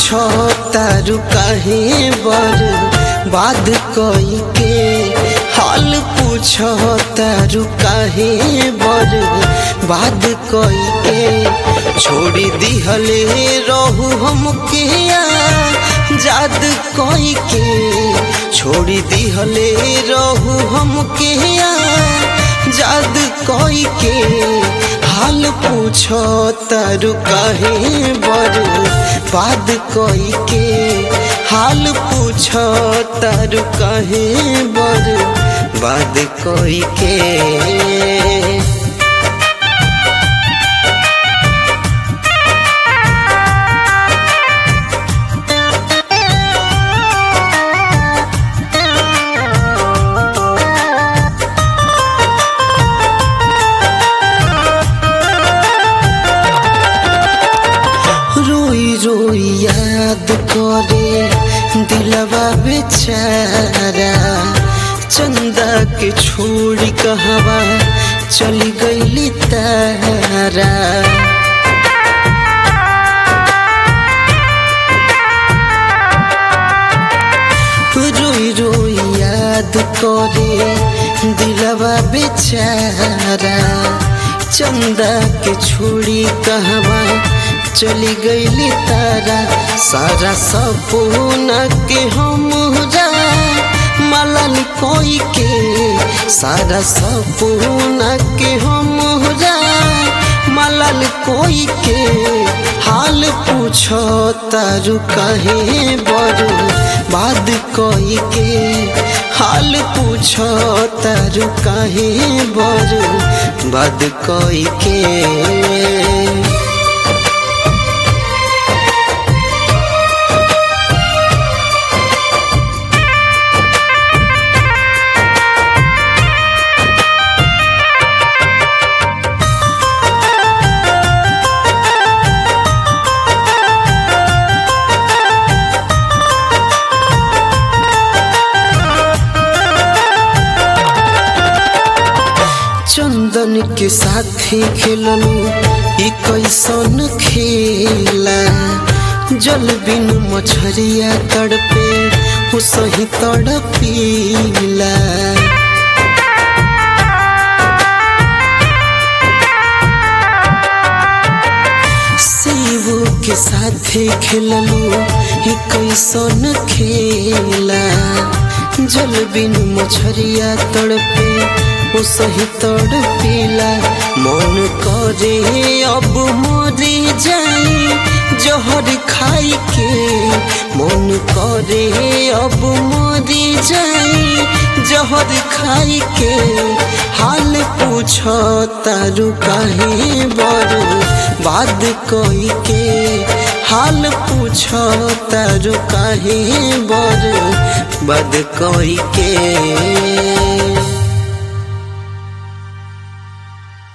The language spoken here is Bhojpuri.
पूछो तारु काहे बर्बाद कई के, हाल पूछो तारु काहे बर्बाद कई के। छोड़ी दिहले रहू हमके आजाद कई के, छोड़ी दिहले रहू हमके आजाद कई के। हाल पूछो तारु काहे बर्बाद कई के, हाल पूछो तारु काहे बर्बाद कई के। रोई याद करे दिलवा बेचारा, चंदा के छोड़ी कहवा चली गईली तारा। रोई रोई याद करे दिलवा बेचारा, चंदा के छोड़ी कहवा चली गईली तारा। सारा सपना के हमरा मलाल कोई के, सारा सपना के हमरा मलाल कोई के। हाल पूछो तारु काहे बर्बाद कई के, हाल पूछो तारु काहे बर्बाद कई के। चंदन के साथी खेललू ई कैसन खेला, जल बिन मछरिया तड़पे हो सही तड़पीला। शिव के साथी खेललू ई कैसन खेला, जल बिन मछरिया तड़पे वो सही तड़पीला। मन करे अब मरी जाई जहर खाई के, मन करे अब मरी जाई जहर खाई के। हाल पूछो तारु काहे बर्बाद कई के, हाल पूछो तारु काहे बर्बाद कई के।